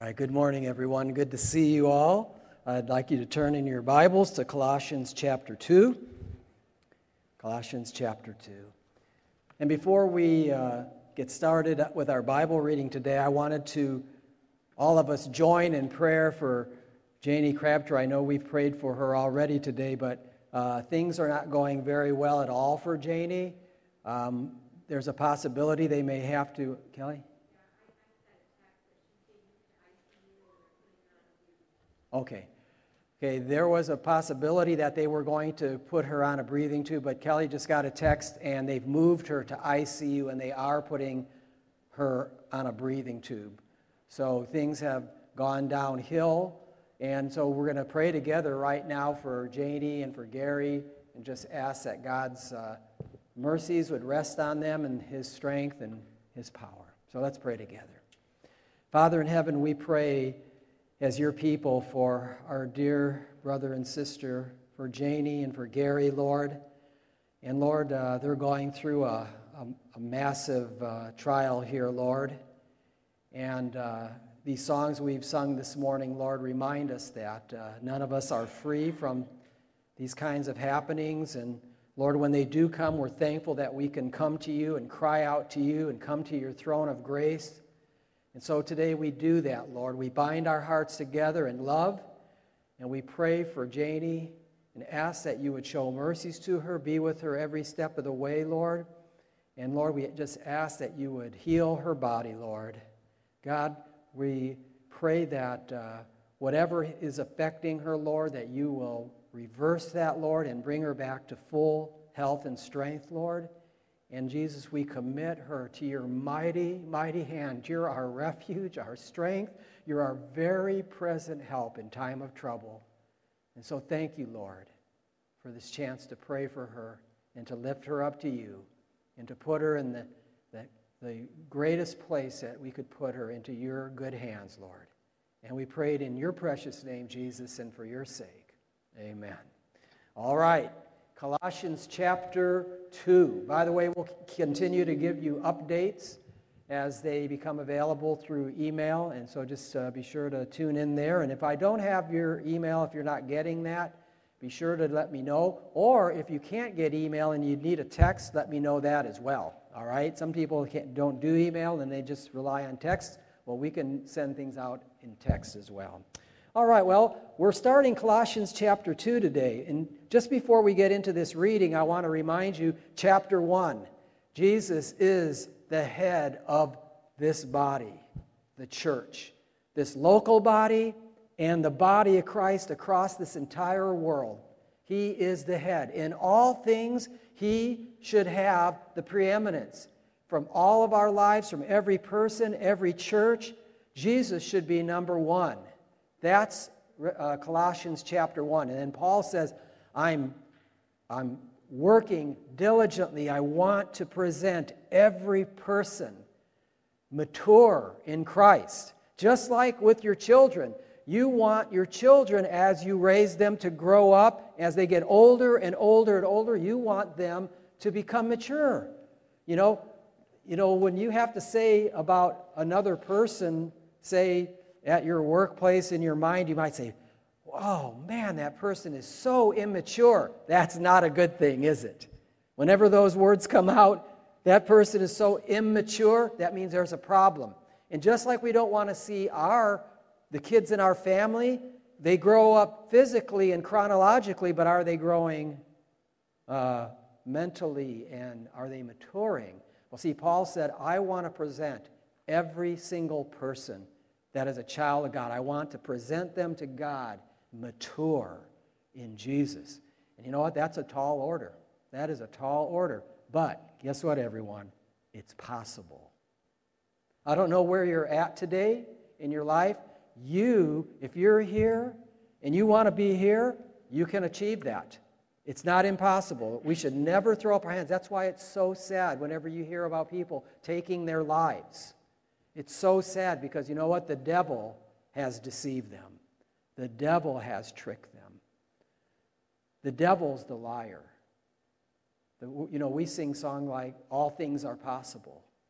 All right, good morning, everyone. Good to see you all. I'd like you to turn in your Bibles to Colossians chapter 2. Colossians chapter 2. And before we get started with our Bible reading today, I wanted to all of us join in prayer for Janie Crabtree. I know we've prayed for her already today, but things are not going very well at all for Janie. There's a possibility they may have to... Kelly? Okay, there was a possibility that they were going to put her on a breathing tube, but Kelly just got a text and they've moved her to ICU and they are putting her on a breathing tube. So things have gone downhill, and so we're going to pray together right now for Janie and for Gary and just ask that God's mercies would rest on them and His strength and His power. So let's pray together. Father in heaven, we pray as your people for our dear brother and sister, for Janie and for Gary, Lord. And Lord, they're going through a massive trial here, Lord. And these songs we've sung this morning, Lord, remind us that none of us are free from these kinds of happenings. And Lord, when they do come, we're thankful that we can come to you and cry out to you and come to your throne of grace. And so today we do that, Lord. We bind our hearts together in love, and we pray for Janie and ask that you would show mercies to her, be with her every step of the way, Lord. And Lord, we just ask that you would heal her body, Lord. God, we pray that whatever is affecting her, Lord, that you will reverse that, Lord, and bring her back to full health and strength, Lord. And Jesus, we commit her to your mighty, mighty hand. You're our refuge, our strength. You're our very present help in time of trouble. And so thank you, Lord, for this chance to pray for her and to lift her up to you and to put her in the greatest place that we could put her, into your good hands, Lord. And we pray it in your precious name, Jesus, and for your sake. Amen. All right. Colossians chapter 2. By the way, we'll continue to give you updates as they become available through email, and so just be sure to tune in there. And if I don't have your email, if you're not getting that, be sure to let me know. Or if you can't get email and you need a text, let me know that as well. All right? Some people don't do email and they just rely on text. Well, we can send things out in text as well. All right, well, we're starting Colossians chapter 2 today. And just before we get into this reading, I want to remind you, chapter 1, Jesus is the head of this body, the church, this local body and the body of Christ across this entire world. He is the head. In all things, he should have the preeminence. From all of our lives, from every person, every church, Jesus should be number one. That's Colossians chapter 1. And then Paul says, I'm working diligently. I want to present every person mature in Christ. Just like with your children. You want your children, as you raise them, to grow up. As they get older and older and older, you want them to become mature. You know, when you have to say about another person, say, at your workplace, in your mind, you might say, oh, man, that person is so immature. That's not a good thing, is it? Whenever those words come out, that person is so immature, that means there's a problem. And just like we don't want to see the kids in our family, they grow up physically and chronologically, but are they growing mentally, and are they maturing? Well, see, Paul said, I want to present every single person that is a child of God. I want to present them to God mature in Jesus. And you know what? That's a tall order. That is a tall order. But guess what, everyone? It's possible. I don't know where you're at today in your life. If you're here and you want to be here, you can achieve that. It's not impossible. We should never throw up our hands. That's why it's so sad whenever you hear about people taking their lives. It's so sad because you know what? The devil has deceived them. The devil has tricked them. The devil's the liar. We sing songs like, all things are possible.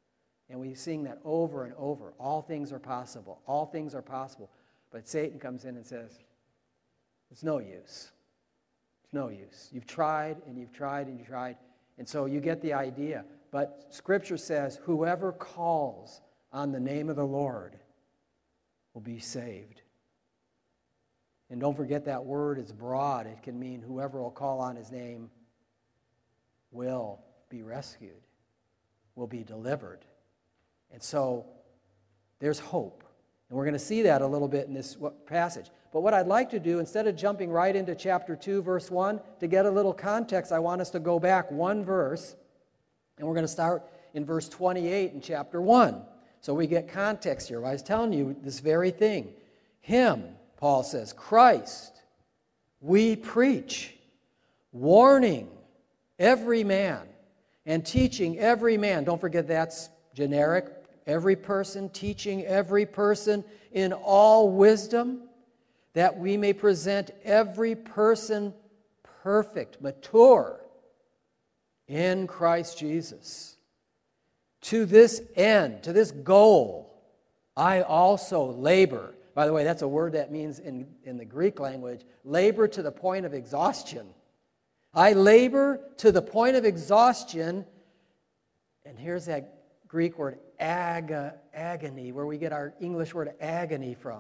And we sing that over and over. All things are possible. All things are possible. But Satan comes in and says, it's no use. It's no use. You've tried and you've tried and you've tried. And so you get the idea. But Scripture says, whoever calls on the name of the Lord will be saved. And don't forget that word is broad. It can mean whoever will call on his name will be rescued, will be delivered. And so there's hope. And we're going to see that a little bit in this passage. But what I'd like to do, instead of jumping right into chapter 2, verse 1, to get a little context, I want us to go back one verse. And we're going to start in verse 28 in chapter 1. So we get context here. I was telling you this very thing. Him, Paul says, Christ, we preach, warning every man and teaching every man. Don't forget that's generic. Every person, teaching every person in all wisdom, that we may present every person perfect, mature in Christ Jesus. To this end, to this goal, I also labor. By the way, that's a word that means in the Greek language, labor to the point of exhaustion. I labor to the point of exhaustion, and here's that Greek word agony, where we get our English word agony from.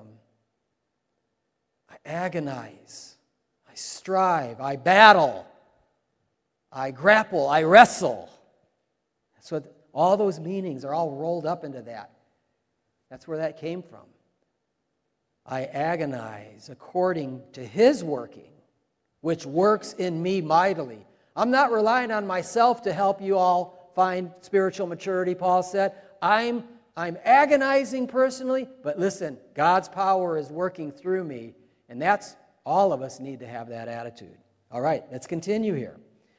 I agonize, I strive, I battle, I grapple, I wrestle. That's what all those meanings are all rolled up into that. That's where that came from. I agonize according to his working, which works in me mightily. I'm not relying on myself to help you all find spiritual maturity, Paul said. I'm agonizing personally, but listen, God's power is working through me, and that's all of us need to have that attitude. All right, let's continue here.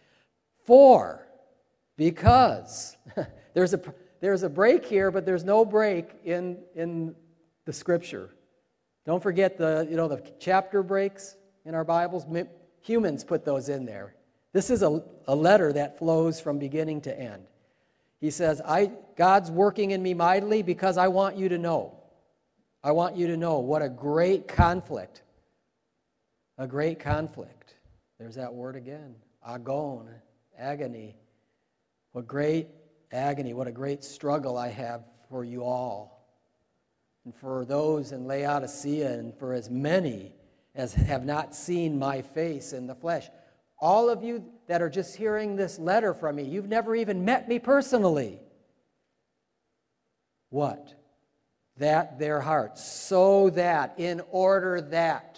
Because there's a break here, but there's no break in the Scripture. Don't forget the chapter breaks in our Bibles. Humans put those in there. This is a letter that flows from beginning to end. He says, God's working in me mightily because I want you to know. I want you to know what a great conflict. A great conflict. There's that word again. Agon, agony. What great agony, what a great struggle I have for you all. And for those in Laodicea and for as many as have not seen my face in the flesh. All of you that are just hearing this letter from me, you've never even met me personally. What? That their hearts, so that, in order that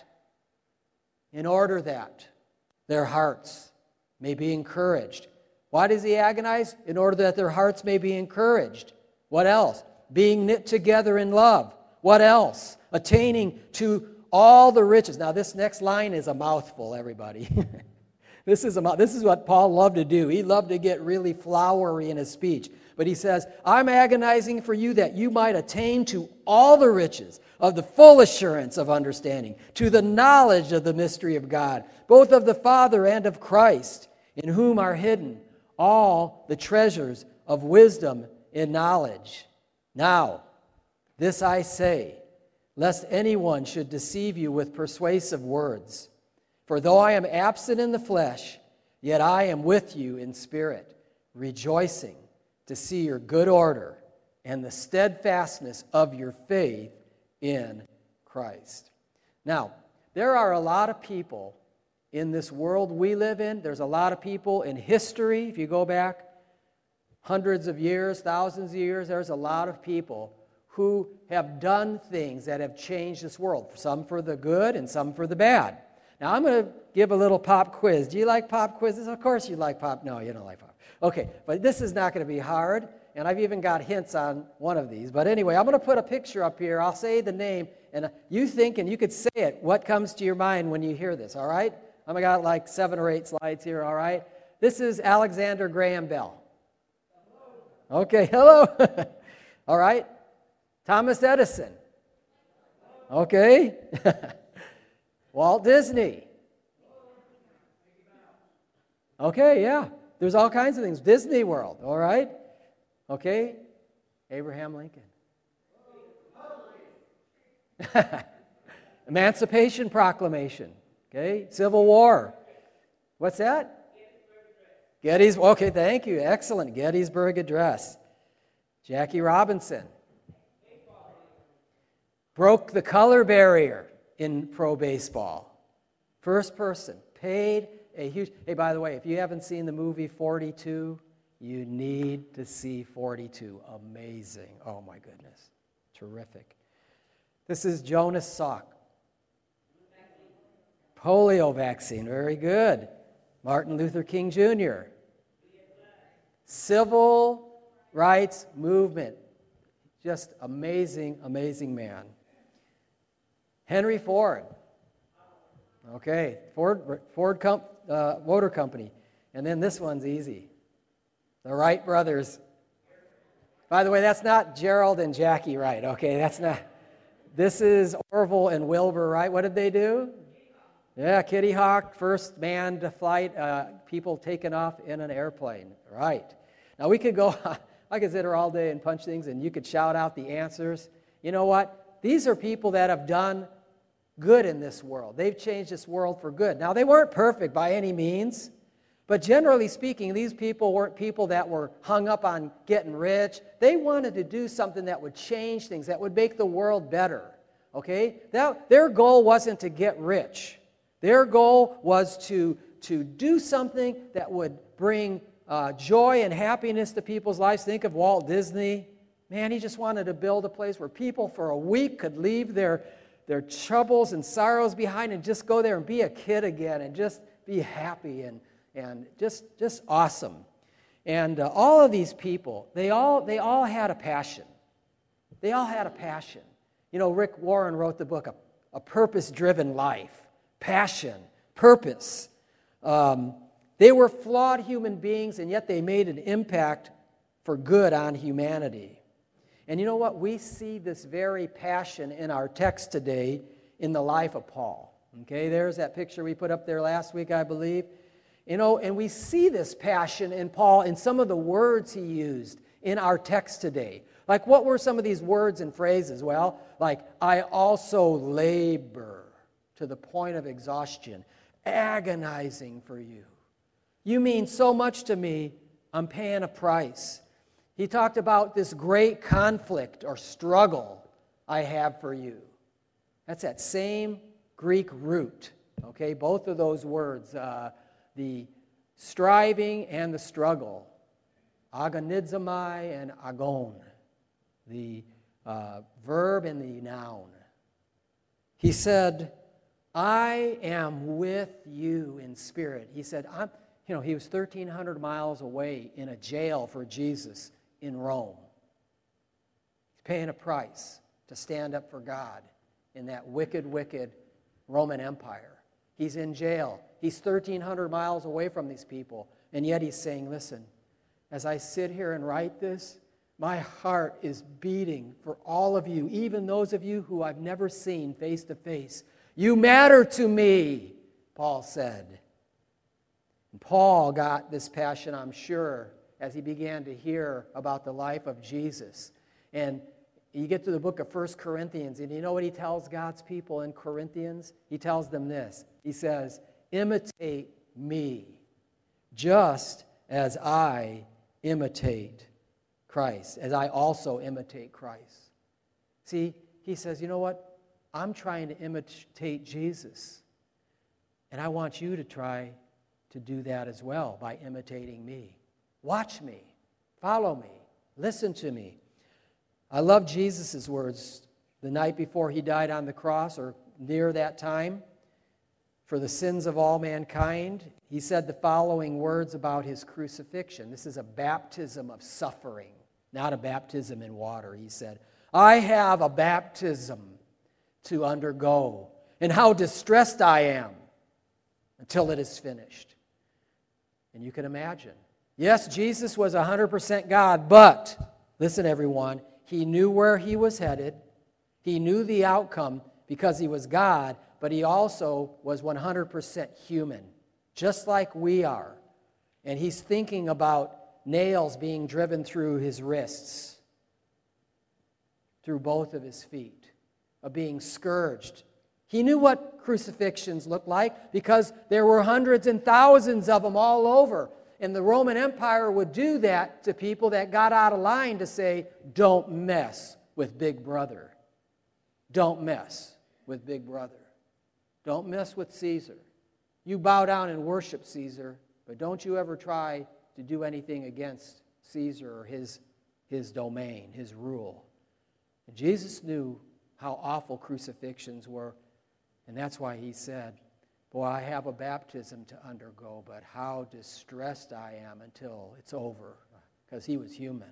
their hearts may be encouraged. Why does he agonize? In order that their hearts may be encouraged. What else? Being knit together in love. What else? Attaining to all the riches. Now this next line is a mouthful, everybody. This is what Paul loved to do. He loved to get really flowery in his speech. But he says, I'm agonizing for you that you might attain to all the riches of the full assurance of understanding, to the knowledge of the mystery of God, both of the Father and of Christ, in whom are hidden all the treasures of wisdom and knowledge. Now, this I say, lest anyone should deceive you with persuasive words. For though I am absent in the flesh, yet I am with you in spirit, rejoicing to see your good order and the steadfastness of your faith in Christ. Now, there are a lot of people in this world we live in. There's a lot of people in history. If you go back hundreds of years, thousands of years, there's a lot of people who have done things that have changed this world, some for the good and some for the bad. Now, I'm going to give a little pop quiz. Do you like pop quizzes? Of course you like pop. No, you don't like pop. Okay, but this is not going to be hard, and I've even got hints on one of these. But anyway, I'm going to put a picture up here. I'll say the name, and you think, and you could say it, what comes to your mind when you hear this, all right? I've got like 7 or 8 slides here, all right? This is Alexander Graham Bell. Okay, hello. All right? Thomas Edison. Okay. Walt Disney. Okay, yeah. There's all kinds of things. Disney World, all right? Okay. Abraham Lincoln. Emancipation Proclamation. Okay, Civil War. What's that? Gettysburg. Okay, thank you. Excellent. Gettysburg Address. Jackie Robinson. Broke the color barrier in pro baseball. First person. Paid a huge... Hey, by the way, if you haven't seen the movie 42, you need to see 42. Amazing. Oh, my goodness. Terrific. This is Jonas Salk. Polio vaccine. Very good. Martin Luther King Jr. Civil rights movement. Just amazing, amazing man. Henry Ford. Okay, Ford Motor Company. And then this one's easy. The Wright brothers. By the way, that's not Gerald and Jackie Wright. Okay, that's not. This is Orville and Wilbur Wright. What did they do? Yeah, Kitty Hawk, first manned flight, people taken off in an airplane. Right. Now we could go, I could sit here all day and punch things and you could shout out the answers. You know what? These are people that have done good in this world. They've changed this world for good. Now, they weren't perfect by any means, but generally speaking, these people weren't people that were hung up on getting rich. They wanted to do something that would change things, that would make the world better, okay? Their goal wasn't to get rich. Their goal was to do something that would bring joy and happiness to people's lives. Think of Walt Disney. Man, he just wanted to build a place where people for a week could leave their troubles and sorrows behind and just go there and be a kid again and just be happy and just awesome. And all of these people, they all had a passion. They all had a passion. You know, Rick Warren wrote the book, A Purpose-Driven Life. Passion, purpose. They were flawed human beings, and yet they made an impact for good on humanity. And you know what? We see this very passion in our text today in the life of Paul. Okay, there's that picture we put up there last week, I believe. You know, and we see this passion in Paul in some of the words he used in our text today. Like, what were some of these words and phrases? Well, like, I also labor to the point of exhaustion, agonizing for you. You mean so much to me, I'm paying a price. He talked about this great conflict or struggle I have for you. That's that same Greek root, okay? Both of those words, the striving and the struggle, agonizomai and agon, the verb and the noun. He said, I am with you in spirit. He said, he was 1,300 miles away in a jail for Jesus in Rome. He's paying a price to stand up for God in that wicked, wicked Roman Empire. He's in jail. He's 1,300 miles away from these people. And yet he's saying, listen, as I sit here and write this, my heart is beating for all of you, even those of you who I've never seen face to face. You matter to me, Paul said. And Paul got this passion, I'm sure, as he began to hear about the life of Jesus. And you get to the book of 1 Corinthians, and you know what he tells God's people in Corinthians? He tells them this. He says, imitate me, just as I imitate Christ, as I also imitate Christ. See, he says, you know what? I'm trying to imitate Jesus, and I want you to try to do that as well by imitating me. Watch me, follow me, listen to me. I love Jesus' words the night before he died on the cross, or near that time, for the sins of all mankind. He said the following words about his crucifixion. This is a baptism of suffering, not a baptism in water. He said, I have a baptism to undergo, and how distressed I am until it is finished. And you can imagine. Yes, Jesus was 100% God, but, listen everyone, he knew where he was headed. He knew the outcome because he was God, but he also was 100% human, just like we are. And he's thinking about nails being driven through his wrists. through both of his feet, of being scourged. He knew what crucifixions looked like because there were hundreds and thousands of them all over. And the Roman Empire would do that to people that got out of line to say, don't mess with Big Brother. Don't mess with Big Brother. Don't mess with Caesar. You bow down and worship Caesar, but don't you ever try to do anything against Caesar or his domain, his rule. And Jesus knew how awful crucifixions were, and that's why he said, boy, I have a baptism to undergo, but how distressed I am until it's over, because he was human.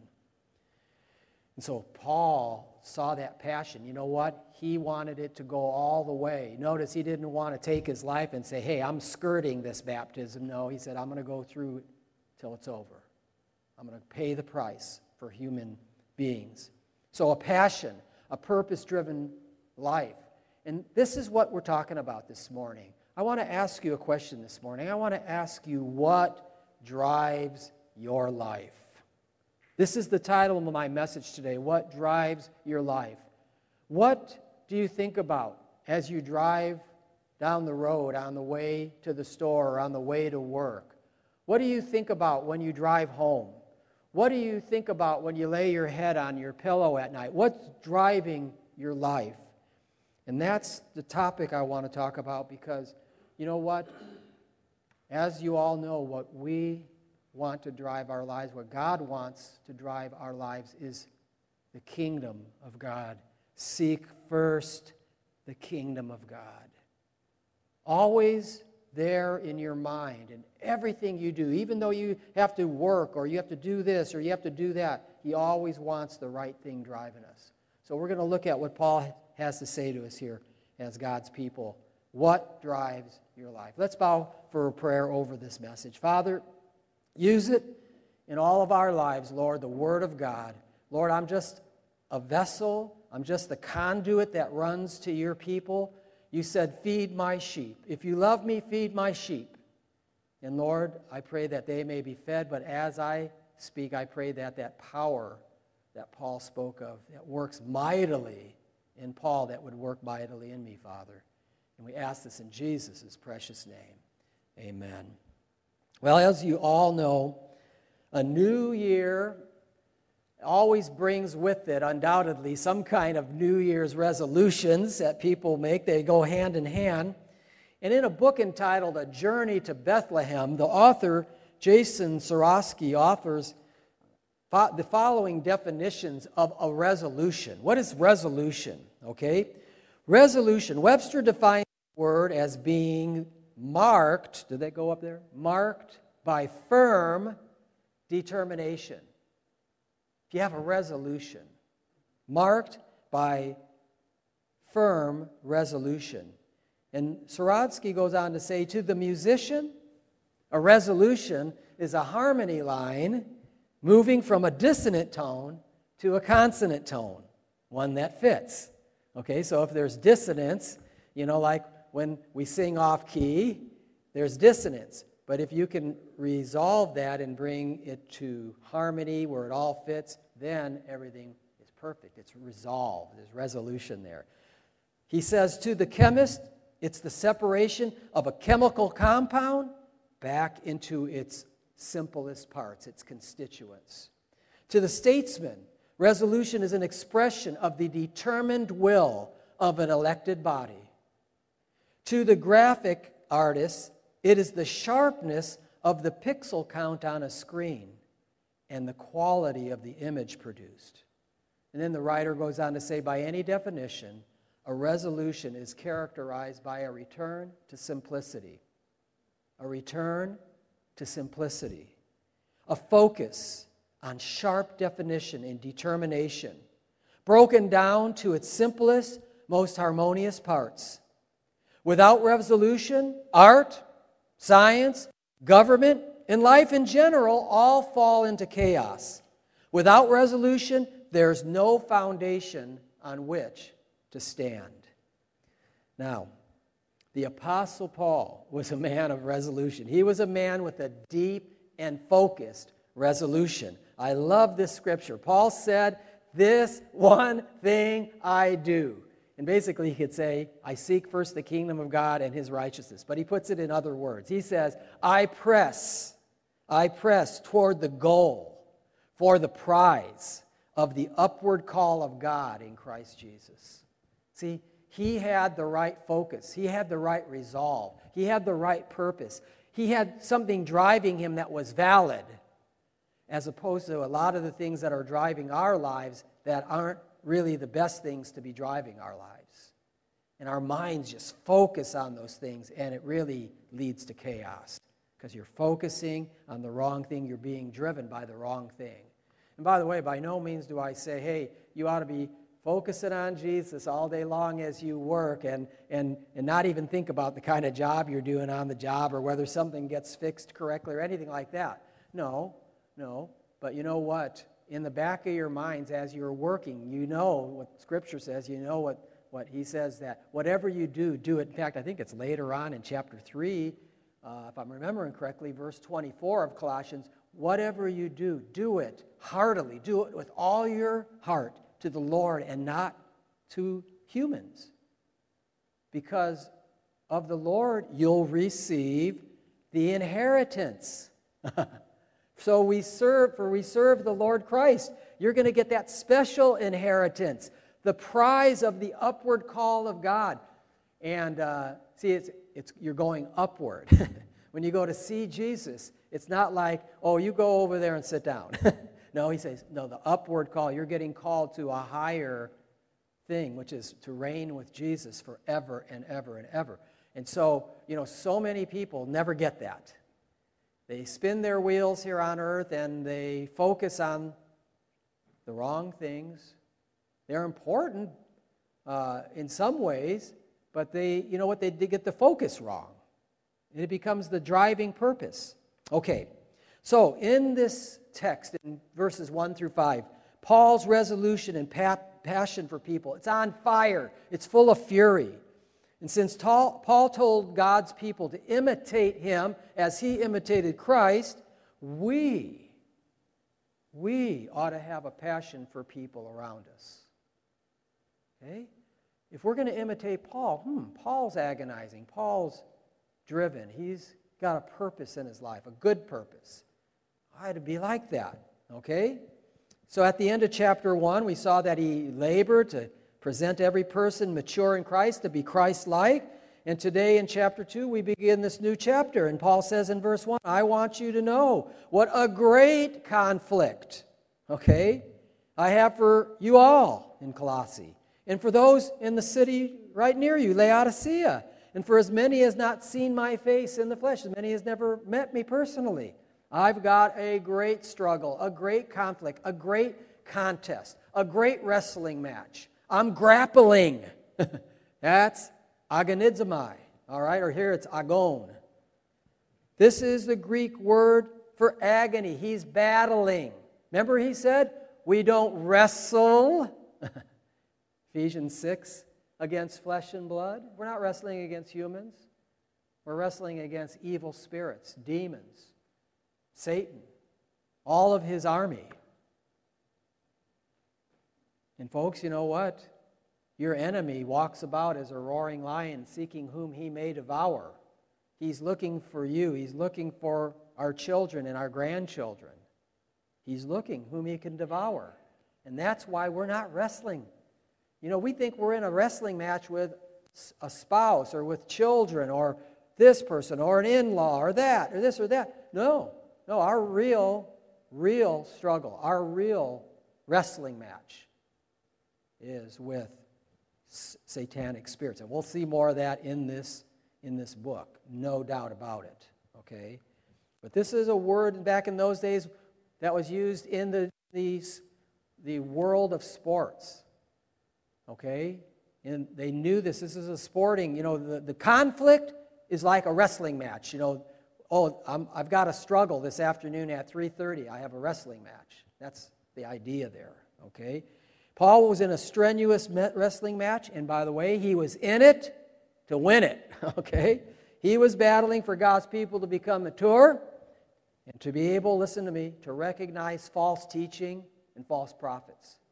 And so Paul saw that passion. You know what? He wanted it to go all the way. Notice he didn't want to take his life and say, hey, I'm skirting this baptism. No, he said, I'm going to go through it till it's over. I'm going to pay the price for human beings. So a passion, a purpose-driven life. And this is what we're talking about this morning. I want to ask you a question this morning. I want to ask you, what drives your life? This is the title of my message today, What Drives Your Life? What do you think about as you drive down the road on the way to the store or on the way to work? What do you think about when you drive home? What do you think about when you lay your head on your pillow at night? What's driving your life? And that's the topic I want to talk about because, you know what? As you all know, what we want to drive our lives, what God wants to drive our lives is the kingdom of God. Seek first the kingdom of God. Always there in your mind and everything you do, even though you have to work or you have to do this or you have to do that, he always wants the right thing driving us. So we're going to look at what Paul has to say to us here as God's people. What drives your life? Let's bow for a prayer over this message. Father, use it in all of our lives, Lord, the Word of God. Lord, I'm just a vessel. I'm just the conduit that runs to your people. You said, feed my sheep. If you love me, feed my sheep. And Lord, I pray that they may be fed, but as I speak, I pray that that power that Paul spoke of, that works mightily in Paul, that would work mightily in me, Father. And we ask this in Jesus' precious name. Amen. Well, as you all know, a new year always brings with it, undoubtedly, some kind of New Year's resolutions that people make. They go hand in hand. And in a book entitled A Journey to Bethlehem, the author, Jason Sorosky, offers the following definitions of a resolution. What is resolution? Okay? Resolution. Webster defines the word as being marked, did that go up there? Marked by firm determination. If you have a resolution, marked by firm resolution. And Sorodsky goes on to say, to the musician, a resolution is a harmony line moving from a dissonant tone to a consonant tone, one that fits. Okay, so if there's dissonance, you know, like when we sing off key, there's dissonance. But if you can resolve that and bring it to harmony where it all fits, then everything is perfect. It's resolved. There's resolution there. He says, to the chemist, it's the separation of a chemical compound back into its simplest parts, its constituents. To the statesman, resolution is an expression of the determined will of an elected body. To the graphic artist, it is the sharpness of the pixel count on a screen and the quality of the image produced. And then the writer goes on to say, by any definition, a resolution is characterized by a return to simplicity. A return to simplicity. A focus on sharp definition and determination, broken down to its simplest, most harmonious parts. Without resolution, art, science, government, and life in general all fall into chaos. Without resolution, there's no foundation on which to stand. Now, the Apostle Paul was a man of resolution. He was a man with a deep and focused resolution. I love this scripture. Paul said this one thing I do. And basically he could say, I seek first the kingdom of God and his righteousness. But he puts it in other words. He says, I press toward the goal for the prize of the upward call of God in Christ Jesus. See, he had the right focus. He had the right resolve. He had the right purpose. He had something driving him that was valid, as opposed to a lot of the things that are driving our lives that aren't really the best things to be driving our lives. And our minds just focus on those things, and it really leads to chaos because you're focusing on the wrong thing. You're being driven by the wrong thing. And by the way, by no means do I say, hey, you ought to be focusing on Jesus all day long as you work and not even think about the kind of job you're doing on the job or whether something gets fixed correctly or anything like that. No. But you know what? In the back of your minds as you're working, you know what Scripture says. You know what he says, that whatever you do, do it. In fact, I think it's later on in chapter 3, if I'm remembering correctly, verse 24 of Colossians, whatever you do, do it heartily. Do it with all your heart to the Lord and not to humans. Because of the Lord, you'll receive the inheritance. So we serve the Lord Christ. You're going to get that special inheritance, the prize of the upward call of God. And see, you're going upward. When you go to see Jesus, it's not like, oh, you go over there and sit down. No, he says, no, the upward call. You're getting called to a higher thing, which is to reign with Jesus forever and ever and ever. And so, so many people never get that. They spin their wheels here on earth and they focus on the wrong things. They're important in some ways, but they get the focus wrong. And it becomes the driving purpose. Okay, so in this text, in verses 1 through 5, Paul's resolution and passion for people, it's on fire. It's full of fury. And since Paul told God's people to imitate him as he imitated Christ, we ought to have a passion for people around us. Okay? If we're going to imitate Paul, Paul's agonizing. Paul's driven. He's got a purpose in his life, a good purpose. I had to be like that. Okay? So at the end of chapter 1, we saw that he labored to present every person mature in Christ to be Christ-like. And today in chapter 2, we begin this new chapter. And Paul says in verse 1, I want you to know what a great conflict, okay, I have for you all in Colossae. And for those in the city right near you, Laodicea. And for as many as not seen my face in the flesh, as many as never met me personally. I've got a great struggle, a great conflict, a great contest, a great wrestling match. I'm grappling. That's agonizomai, all right? Or here it's agon. This is the Greek word for agony. He's battling. Remember he said, we don't wrestle, Ephesians 6, against flesh and blood. We're not wrestling against humans. We're wrestling against evil spirits, demons, Satan, all of his army. And folks, you know what? Your enemy walks about as a roaring lion seeking whom he may devour. He's looking for you. He's looking for our children and our grandchildren. He's looking whom he can devour. And that's why we're not wrestling. We think we're in a wrestling match with a spouse or with children or this person or an in-law or that or this or that. No, our real struggle, our real wrestling match is with satanic spirits. And we'll see more of that in this book, no doubt about it, okay? But this is a word back in those days that was used in the world of sports, okay? And they knew this is a sporting, the conflict is like a wrestling match, I've got a struggle this afternoon at 3:30. I have a wrestling match. That's the idea there, okay? Paul was in a strenuous wrestling match, and by the way, he was in it to win it, okay? He was battling for God's people to become mature and to be able, listen to me, to recognize false teaching and false prophets.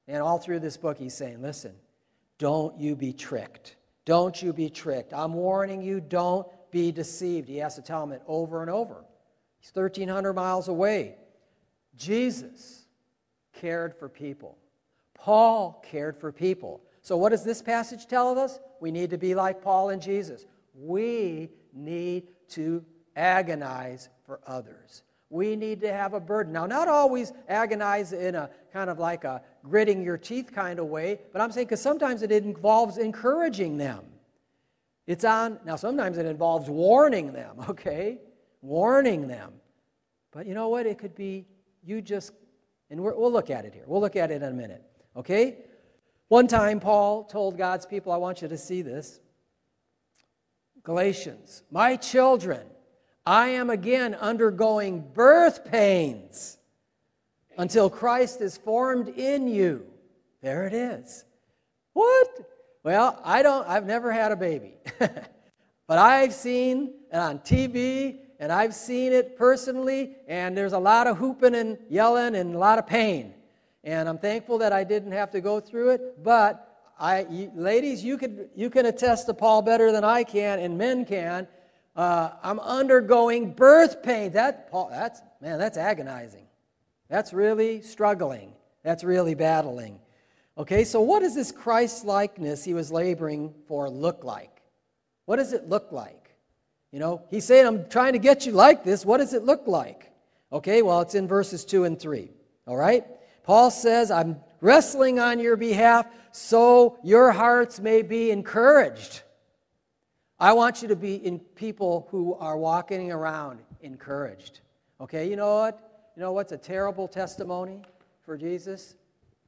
And all through this book, he's saying, listen, don't you be tricked. Don't you be tricked. I'm warning you, don't be deceived. He has to tell them it over and over. He's 1,300 miles away. Jesus cared for people. Paul cared for people. So what does this passage tell us? We need to be like Paul and Jesus. We need to agonize for others. We need to have a burden. Now, not always agonize in a kind of like a gritting your teeth kind of way, but I'm saying because sometimes it involves encouraging them. Now sometimes it involves warning them, okay? Warning them. But you know what? It could be and we'll look at it here. We'll look at it in a minute, okay? One time Paul told God's people, I want you to see this. Galatians, my children, I am again undergoing birth pains until Christ is formed in you. There it is. What? Well, I've never had a baby. But I've seen it on TV, and I've seen it personally, and there's a lot of hooping and yelling and a lot of pain. And I'm thankful that I didn't have to go through it, but ladies, you can attest to Paul better than I can, and men can. I'm undergoing birth pain. That's agonizing. That's really struggling. That's really battling. Okay, so what does this Christ-likeness he was laboring for look like? What does it look like? You know, he's saying, I'm trying to get you like this. What does it look like? Okay, well, it's in verses 2 and 3. All right? Paul says, I'm wrestling on your behalf so your hearts may be encouraged. I want you to be in people who are walking around encouraged. Okay, you know what? You know what's a terrible testimony for Jesus?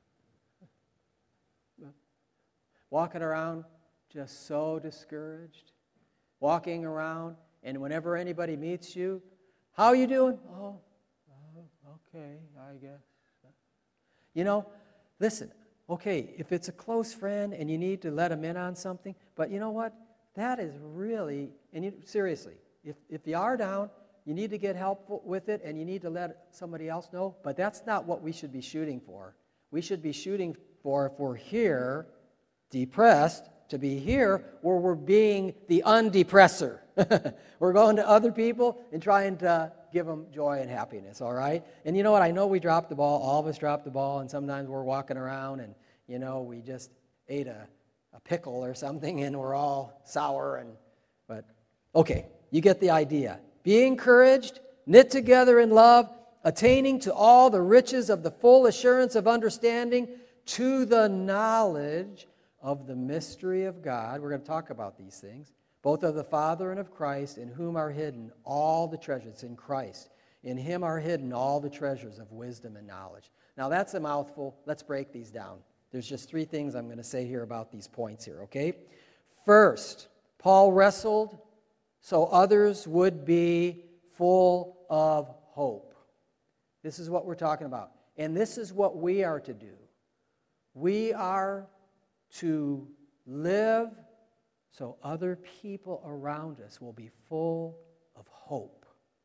Walking around just so discouraged. Walking around, and whenever anybody meets you, how are you doing? Oh, okay, I guess. You know, listen, okay, if it's a close friend and you need to let them in on something, but you know what? That is really, seriously, if you are down, you need to get help with it and you need to let somebody else know, but that's not what we should be shooting for. We should be shooting for, if we're here, depressed, to be here where we're being the undepressor. We're going to other people and trying to give them joy and happiness, all right? And you know what? I know we dropped the ball. All of us dropped the ball, and sometimes we're walking around and, you know, we just ate a pickle or something and we're all sour. But, okay, you get the idea. Be encouraged, knit together in love, attaining to all the riches of the full assurance of understanding, to the knowledge of the mystery of God. We're going to talk about these things. Both of the Father and of Christ, in whom are hidden all the treasures. In Christ. In him are hidden all the treasures of wisdom and knowledge. Now that's a mouthful. Let's break these down. There's just 3 things I'm going to say here about these points here, okay? First, Paul wrestled so others would be full of hope. This is what we're talking about. And this is what we are to do. We are to live so other people around us will be full of hope.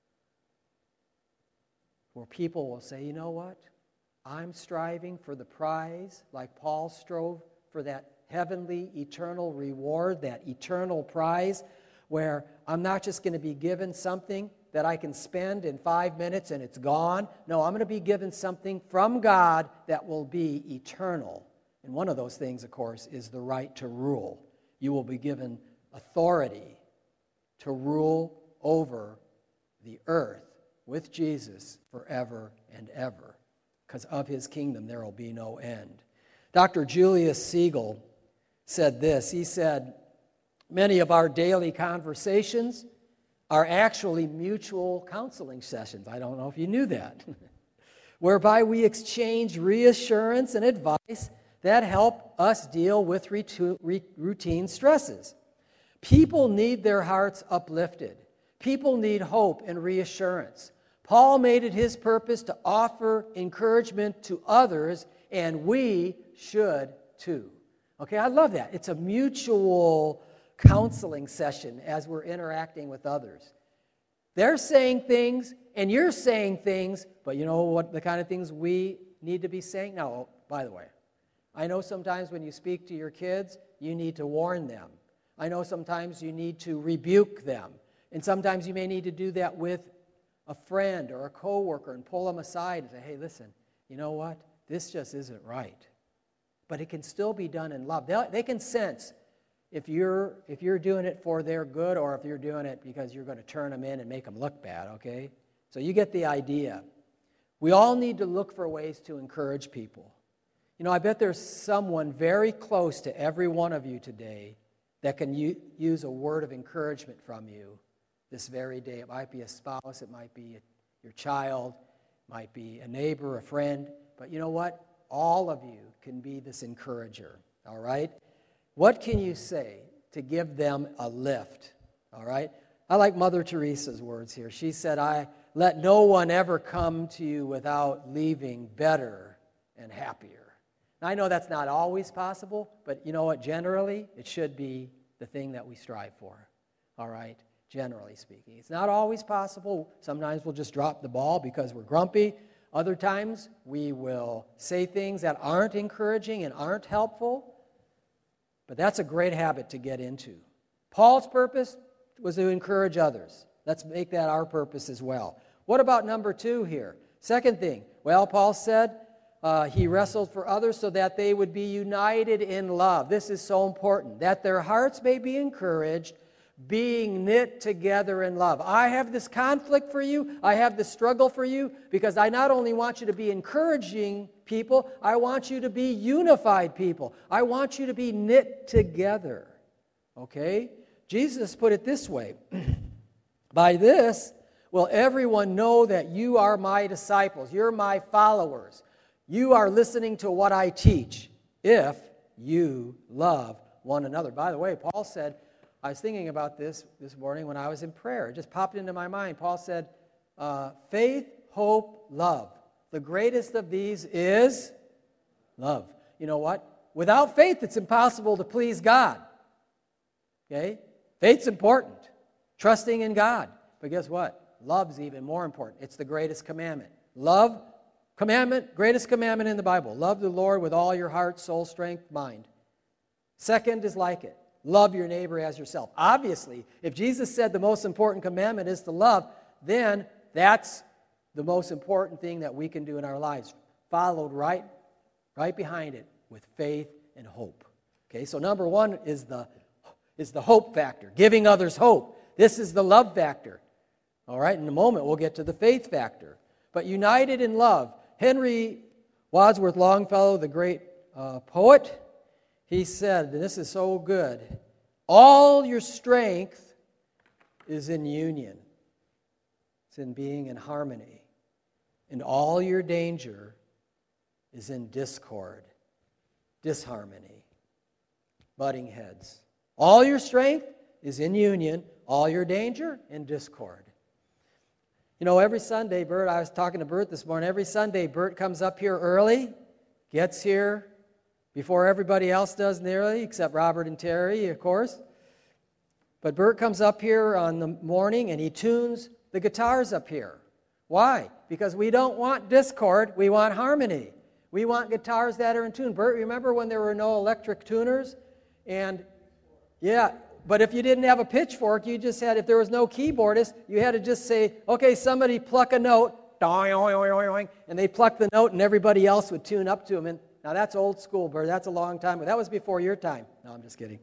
Where people will say, you know what? I'm striving for the prize, like Paul strove for that heavenly, eternal reward, that eternal prize, where I'm not just going to be given something that I can spend in 5 minutes and it's gone. No, I'm going to be given something from God that will be eternal. And one of those things, of course, is the right to rule. You will be given authority to rule over the earth with Jesus forever and ever. Because of his kingdom, there will be no end. Dr. Julius Siegel said this. He said, many of our daily conversations are actually mutual counseling sessions. I don't know if you knew that. Whereby we exchange reassurance and advice that help us deal with routine stresses. People need their hearts uplifted. People need hope and reassurance. Paul made it his purpose to offer encouragement to others, and we should too. Okay, I love that. It's a mutual counseling session as we're interacting with others. They're saying things, and you're saying things, but you know what the kind of things we need to be saying? Now, by the way, I know sometimes when you speak to your kids, you need to warn them. I know sometimes you need to rebuke them. And sometimes you may need to do that with a friend or a coworker and pull them aside and say, hey, listen, you know what? This just isn't right. But it can still be done in love. They can sense if you're doing it for their good or if you're doing it because you're going to turn them in and make them look bad, okay? So you get the idea. We all need to look for ways to encourage people. You know, I bet there's someone very close to every one of you today that can use a word of encouragement from you this very day. It might be a spouse, it might be your child, it might be a neighbor, a friend. But you know what? All of you can be this encourager, all right? What can you say to give them a lift, all right? I like Mother Teresa's words here. She said, let no one ever come to you without leaving better and happier. Now, I know that's not always possible, but you know what? Generally, it should be the thing that we strive for, all right? Generally speaking. It's not always possible. Sometimes we'll just drop the ball because we're grumpy. Other times, we will say things that aren't encouraging and aren't helpful. But that's a great habit to get into. Paul's purpose was to encourage others. Let's make that our purpose as well. What about number 2 here? Second thing, well, Paul said he wrestled for others so that they would be united in love. This is so important, that their hearts may be encouraged, being knit together in love. I have this conflict for you. I have this struggle for you because I not only want you to be encouraging people, I want you to be unified people. I want you to be knit together. Okay? Jesus put it this way. By this will everyone know that you are my disciples. You're my followers. You are listening to what I teach if you love one another. By the way, Paul said, I was thinking about this morning when I was in prayer. It just popped into my mind. Paul said, faith, hope, love. The greatest of these is love. You know what? Without faith, it's impossible to please God. Okay? Faith's important. Trusting in God. But guess what? Love's even more important. It's the greatest commandment. Love, commandment, greatest commandment in the Bible. Love the Lord with all your heart, soul, strength, mind. Second is like it. Love your neighbor as yourself. Obviously, if Jesus said the most important commandment is to love, then that's the most important thing that we can do in our lives, followed right behind it with faith and hope. Okay, so number 1 is the hope factor, giving others hope. This is the love factor. All right, in a moment we'll get to the faith factor. But united in love. Henry Wadsworth Longfellow, the great poet, he said, and this is so good, all your strength is in union. It's in being in harmony. And all your danger is in discord, disharmony, butting heads. All your strength is in union, all your danger in discord. You know, every Sunday, Bert, I was talking to Bert this morning, every Sunday Bert comes up here early, gets here before everybody else does nearly, except Robert and Terry, of course. But Bert comes up here on the morning and he tunes the guitars up here. Why? Because we don't want discord, we want harmony. We want guitars that are in tune. Bert, remember when there were no electric tuners? And yeah, but if you didn't have a pitchfork, you just had, if there was no keyboardist, you had to just say, okay, somebody pluck a note, and they'd pluck the note and everybody else would tune up to them. And now that's old school, Bert. That's a long time, but that was before your time. No, I'm just kidding.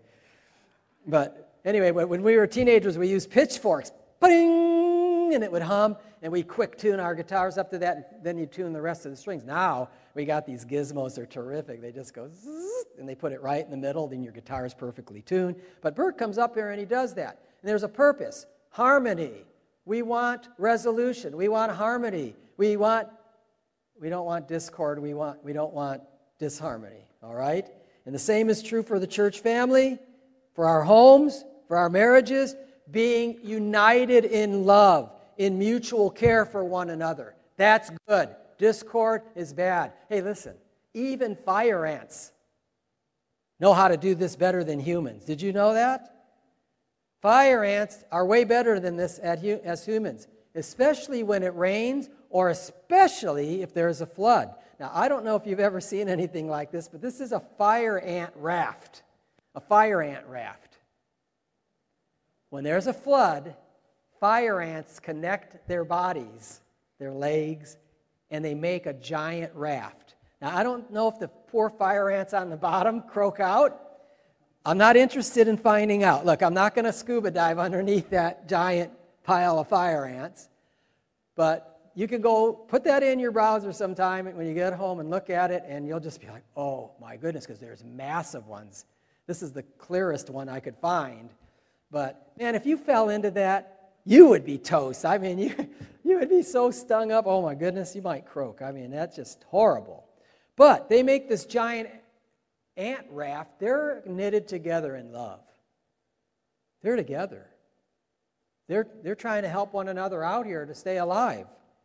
But anyway, when we were teenagers, we used pitchforks. Ba-ding! And it would hum, and we quick tune our guitars up to that, and then you tune the rest of the strings. Now, we got these gizmos. They're terrific. They just go zzz, and they put it right in the middle, then your guitar is perfectly tuned. But Bert comes up here and he does that. And there's a purpose. Harmony. We want resolution. We want harmony. We don't want discord. We don't want disharmony. All right? And the same is true for the church family, for our homes, for our marriages, being united in love, in mutual care for one another. That's good. Discord is bad. Hey, listen, even fire ants know how to do this better than humans. Did you know that? Fire ants are way better than this as humans, especially when it rains or especially if there's a flood. Now, I don't know if you've ever seen anything like this, but this is a fire ant raft. A fire ant raft. When there's a flood, fire ants connect their bodies, their legs, and they make a giant raft. Now, I don't know if the poor fire ants on the bottom croak out. I'm not interested in finding out. Look, I'm not going to scuba dive underneath that giant pile of fire ants. But you can go put that in your browser sometime when you get home and look at it, and you'll just be like, oh, my goodness, because there's massive ones. This is the clearest one I could find. But, man, if you fell into that, you would be toast. I mean, you would be so stung up. Oh, my goodness, you might croak. I mean, that's just horrible. But they make this giant ant raft. They're knitted together in love. They're together. They're trying to help one another out here to stay alive.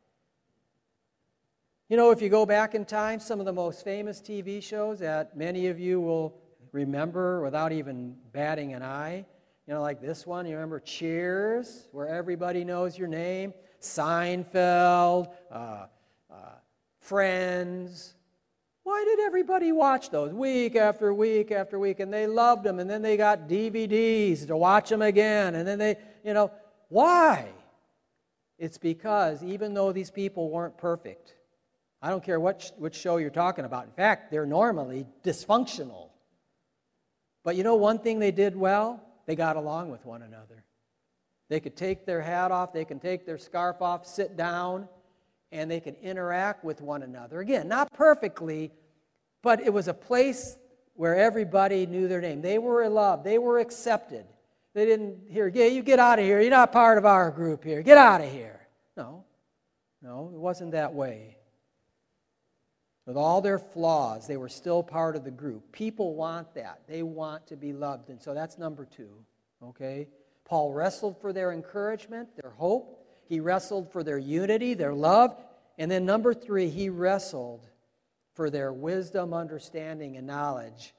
You know, if you go back in time, some of the most famous TV shows that many of you will remember without even batting an eye, you know, like this one, you remember Cheers, where everybody knows your name, Seinfeld, Friends. Why did everybody watch those week after week after week? And they loved them, and then they got DVDs to watch them again, and then they, you know, why? It's because even though these people weren't perfect, I don't care which show you're talking about. In fact, they're normally dysfunctional. But you know one thing they did well? They got along with one another. They could take their hat off, they can take their scarf off, sit down, and they could interact with one another. Again, not perfectly, but it was a place where everybody knew their name. They were loved. They were accepted. They didn't hear, yeah, you get out of here. You're not part of our group here. Get out of here. No, it wasn't that way. With all their flaws, they were still part of the group. People want that. They want to be loved. And so that's number 2, okay? Paul wrestled for their encouragement, their hope. He wrestled for their unity, their love. And then number 3, he wrestled for their wisdom, understanding, and knowledge.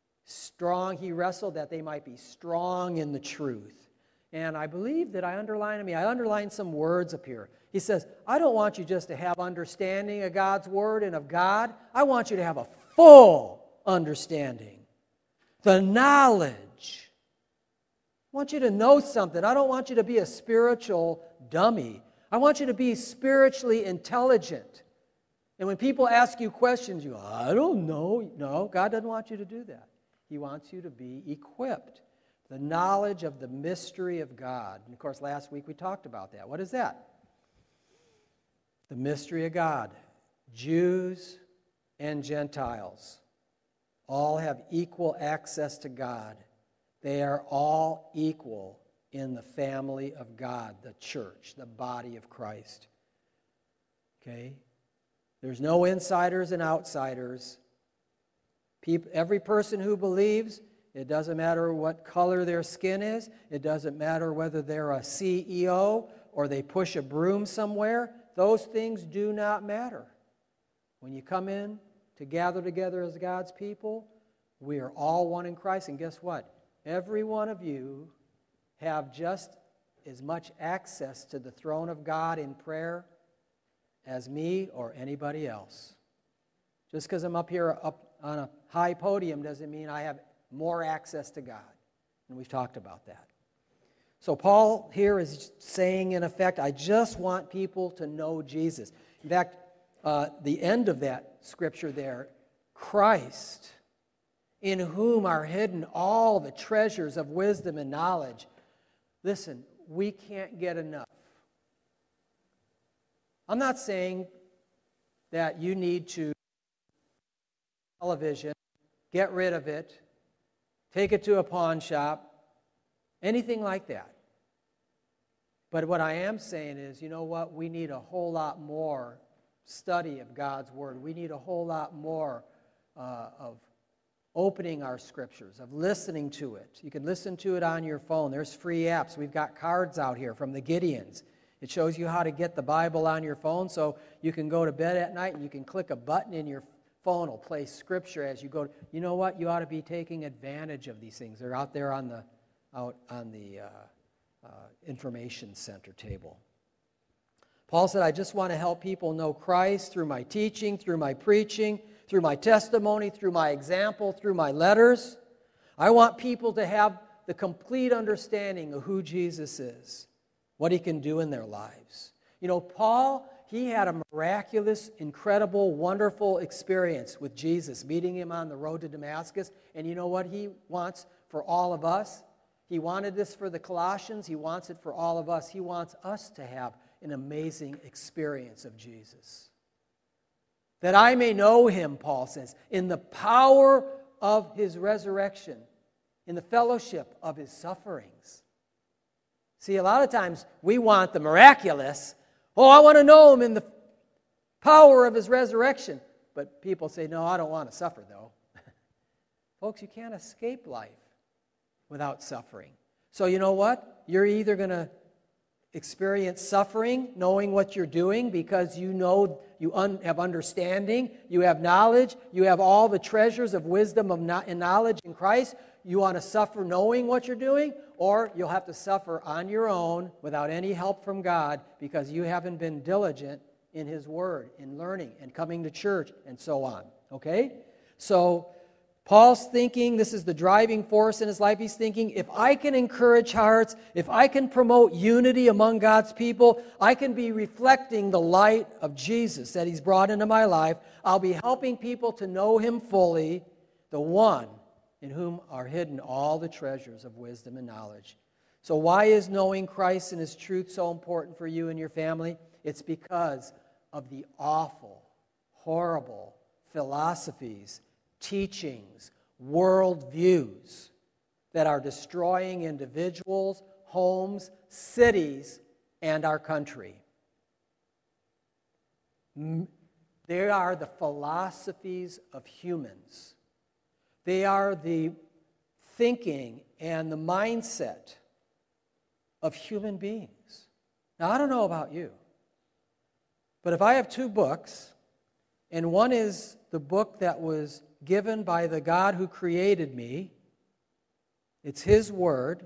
He wrestled that they might be strong in the truth. And I believe that I underlined some words up here. He says, I don't want you just to have understanding of God's word and of God. I want you to have a full understanding. The knowledge. I want you to know something. I don't want you to be a spiritual dummy. I want you to be spiritually intelligent. And when people ask you questions, you go, I don't know. No, God doesn't want you to do that. He wants you to be equipped. The knowledge of the mystery of God. And of course, last week we talked about that. What is that? The mystery of God. Jews and Gentiles all have equal access to God. They are all equal in the family of God, the church, the body of Christ. Okay? There's no insiders and outsiders. Every person who believes, it doesn't matter what color their skin is, it doesn't matter whether they're a CEO or they push a broom somewhere, those things do not matter. When you come in to gather together as God's people, we are all one in Christ, and guess what? Every one of you have just as much access to the throne of God in prayer as me or anybody else. Just because I'm up here on a high podium doesn't mean I have more access to God. And we've talked about that. So Paul here is saying, in effect, I just want people to know Jesus. In fact, the end of that scripture there, Christ, in whom are hidden all the treasures of wisdom and knowledge. Listen, we can't get enough. I'm not saying that you need to television, get rid of it, take it to a pawn shop, anything like that. But what I am saying is, you know what? We need a whole lot more study of God's Word. We need a whole lot more of opening our scriptures, of listening to it. You can listen to it on your phone. There's free apps. We've got cards out here from the Gideons. It shows you how to get the Bible on your phone so you can go to bed at night and you can click a button in your phone. It'll play scripture as you go. You know what? You ought to be taking advantage of these things. They're out there on the information center table. Paul said, I just want to help people know Christ through my teaching, through my preaching, through my testimony, through my example, through my letters. I want people to have the complete understanding of who Jesus is, what he can do in their lives. You know, Paul, he had a miraculous, incredible, wonderful experience with Jesus, meeting him on the road to Damascus. And you know what he wants for all of us? He wanted this for the Colossians. He wants it for all of us. He wants us to have an amazing experience of Jesus. That I may know him, Paul says, in the power of his resurrection, in the fellowship of his sufferings. See, a lot of times we want the miraculous. Oh, I want to know him in the power of his resurrection. But people say, no, I don't want to suffer, though. Folks, you can't escape life without suffering. So you know what? You're either going to experience suffering, knowing what you're doing, because you know you have understanding, you have knowledge, you have all the treasures of wisdom and knowledge in Christ. You want to suffer knowing what you're doing, or you'll have to suffer on your own without any help from God because you haven't been diligent in his word, in learning and coming to church and so on. Okay? So Paul's thinking, this is the driving force in his life. He's thinking, if I can encourage hearts, if I can promote unity among God's people, I can be reflecting the light of Jesus that he's brought into my life. I'll be helping people to know him fully, the one in whom are hidden all the treasures of wisdom and knowledge. So why is knowing Christ and his truth so important for you and your family? It's because of the awful, horrible philosophies, teachings, worldviews that are destroying individuals, homes, cities, and our country. They are the philosophies of humans. They are the thinking and the mindset of human beings. Now, I don't know about you, but if I have two books, and one is the book that was given by the God who created me, it's his word,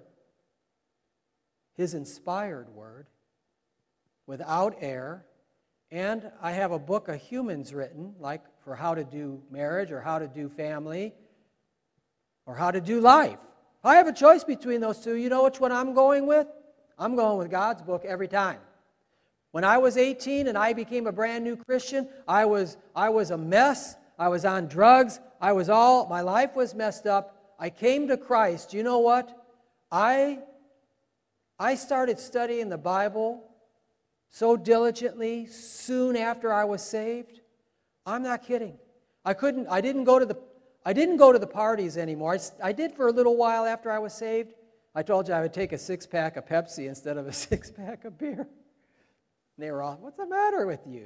his inspired word, without error, and I have a book of humans written, like for how to do marriage or how to do family, or how to do life. I have a choice between those two. You know which one I'm going with? I'm going with God's book every time. When I was 18 and I became a brand new Christian, I was a mess. I was on drugs. My life was messed up. I came to Christ. You know what? I started studying the Bible so diligently soon after I was saved. I'm not kidding. I didn't go to the parties anymore. I did for a little while after I was saved. I told you I would take a 6-pack of Pepsi instead of a 6-pack of beer. And they were all, what's the matter with you?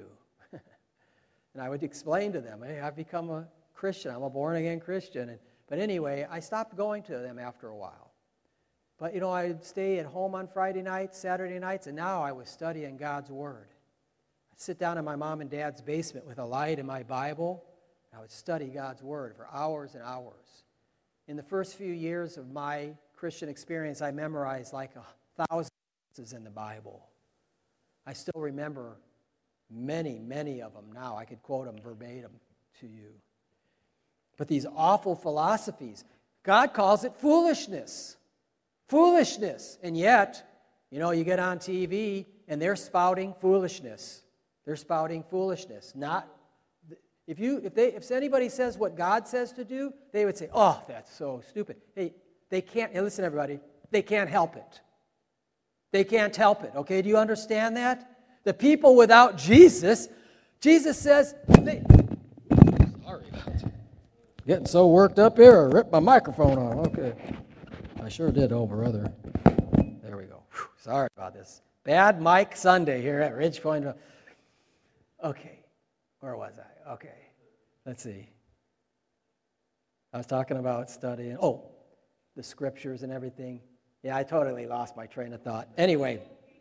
And I would explain to them, hey, I've become a Christian. I'm a born-again Christian. But anyway, I stopped going to them after a while. But, you know, I'd stay at home on Friday nights, Saturday nights, and now I was studying God's Word. I'd sit down in my mom and dad's basement with a light and my Bible. I would study God's Word for hours and hours. In the first few years of my Christian experience, I memorized like 1,000 verses in the Bible. I still remember many, many of them now. I could quote them verbatim to you. But these awful philosophies, God calls it foolishness. Foolishness. And yet, you know, you get on TV and they're spouting foolishness. They're spouting foolishness. If anybody says what God says to do, they would say, oh, that's so stupid. They can't, listen everybody, they can't help it. They can't help it, okay? Do you understand that? The people without Jesus, Jesus says, sorry about it. Getting so worked up here, I ripped my microphone off. Okay. I sure did, oh, brother. There we go. Whew, sorry about this. Bad mic Sunday here at Ridge Point. Okay. Where was I? Okay. Let's see. I was talking about studying, the scriptures and everything. Yeah, I totally lost my train of thought. Anyway.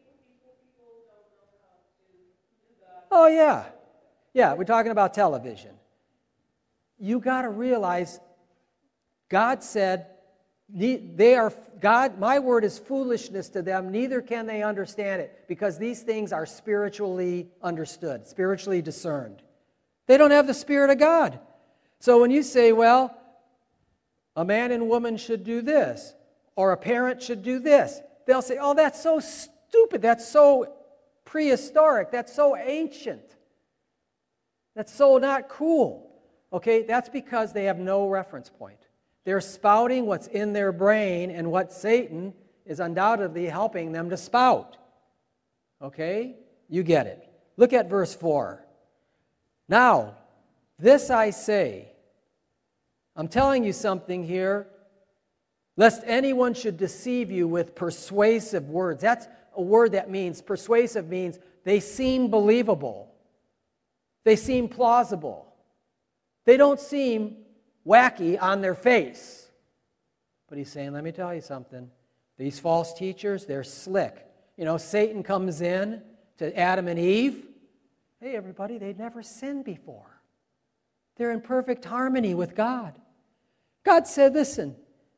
Oh, yeah. Yeah, we're talking about television. You got to realize God said God, my word is foolishness to them, neither can they understand it, because these things are spiritually understood, spiritually discerned. They don't have the Spirit of God. So when you say, well, a man and woman should do this, or a parent should do this, they'll say, oh, that's so stupid, that's so prehistoric, that's so ancient, that's so not cool. Okay, that's because they have no reference point. They're spouting what's in their brain and what Satan is undoubtedly helping them to spout. Okay? You get it. Look at verse 4. Now, this I say, I'm telling you something here, lest anyone should deceive you with persuasive words. That's a word that means, persuasive means they seem believable. They seem plausible. They don't seem wacky on their face. But he's saying, let me tell you something. These false teachers, they're slick. You know, Satan comes in to Adam and Eve. Hey, everybody, they'd never sinned before. They're in perfect harmony with God. God said, listen,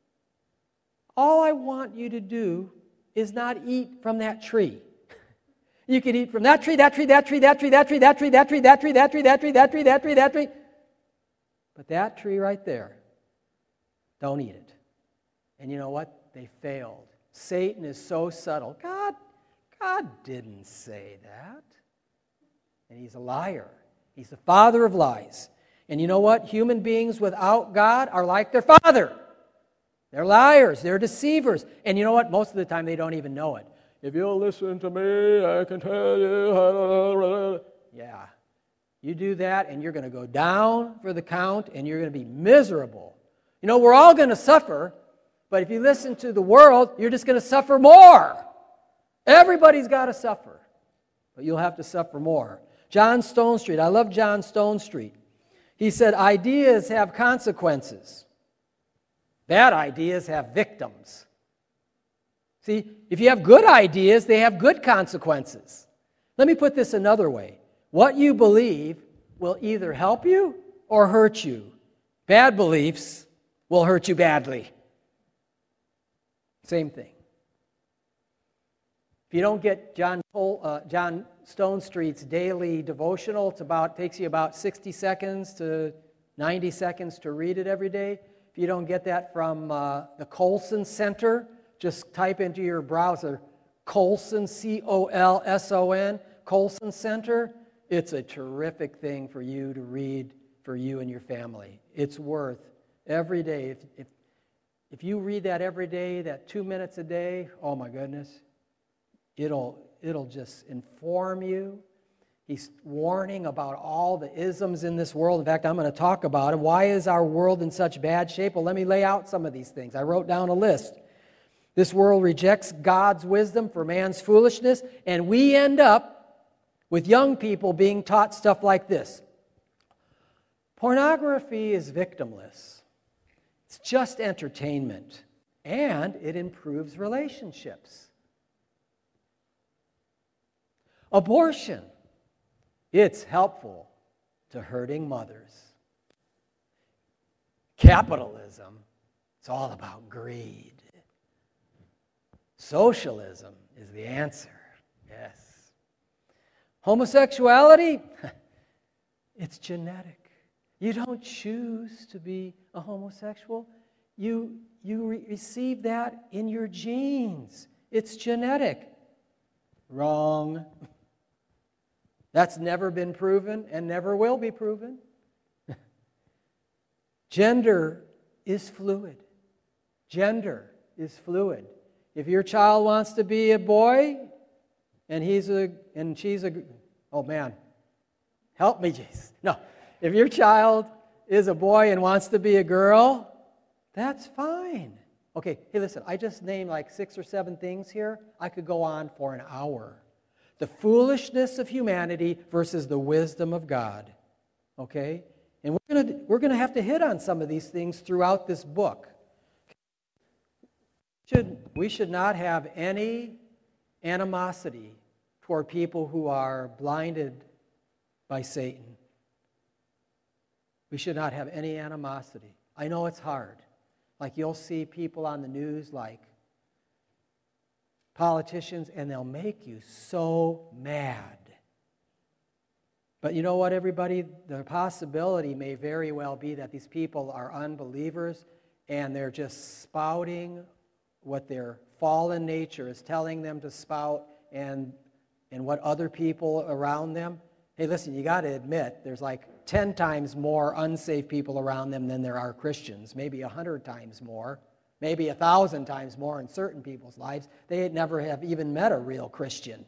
all I want you to do is not eat from that tree. You can eat from that tree, that tree, that tree, that tree, that tree, that tree, that tree, that tree, that tree, that tree, that tree, that tree, that tree. But that tree right there, don't eat it. And you know what? They failed. Satan is so subtle. God didn't say that. And he's a liar. He's the father of lies. And you know what? Human beings without God are like their father. They're liars. They're deceivers. And you know what? Most of the time they don't even know it. If you'll listen to me, I can tell you. Yeah. You do that and you're going to go down for the count and you're going to be miserable. You know, we're all going to suffer, but if you listen to the world, you're just going to suffer more. Everybody's got to suffer, but you'll have to suffer more. John Stonestreet, I love John Stonestreet. He said, ideas have consequences. Bad ideas have victims. See, if you have good ideas, they have good consequences. Let me put this another way. What you believe will either help you or hurt you. Bad beliefs will hurt you badly. Same thing. If you don't get John Stonestreet's daily devotional, takes you about 60 seconds to 90 seconds to read it every day. If you don't get that from the Colson Center, just type into your browser Colson, C-O-L-S-O-N, Colson Center. It's a terrific thing for you to read for you and your family. It's worth every day. If you read that every day, that 2 minutes a day, oh my goodness, it'll just inform you. He's warning about all the isms in this world. In fact, I'm going to talk about it. Why is our world in such bad shape? Well, let me lay out some of these things. I wrote down a list. This world rejects God's wisdom for man's foolishness, and we end up with young people being taught stuff like this. Pornography is victimless. It's just entertainment, and it improves relationships. Abortion, it's helpful to hurting mothers. Capitalism, it's all about greed. Socialism is the answer, yes. Homosexuality, it's genetic. You don't choose to be a homosexual. You receive that in your genes. It's genetic. Wrong. That's never been proven and never will be proven. Gender is fluid. Gender is fluid. If your child wants to be a boy and she's a oh man, help me, Jesus. No, if your child is a boy and wants to be a girl, that's fine. Okay, hey, listen, I just named like 6 or 7 things here. I could go on for an hour. The foolishness of humanity versus the wisdom of God. Okay? And we're going to have to hit on some of these things throughout this book. We should not have any animosity toward people who are blinded by Satan. We should not have any animosity. I know it's hard. Like you'll see people on the news like politicians, and they'll make you so mad. But you know what, everybody? The possibility may very well be that these people are unbelievers and they're just spouting what their fallen nature is telling them to spout and what other people around them. Hey, listen, you got to admit, there's like 10 times more unsafe people around them than there are Christians, maybe 100 times more, maybe 1,000 times more in certain people's lives. They never have even met a real Christian.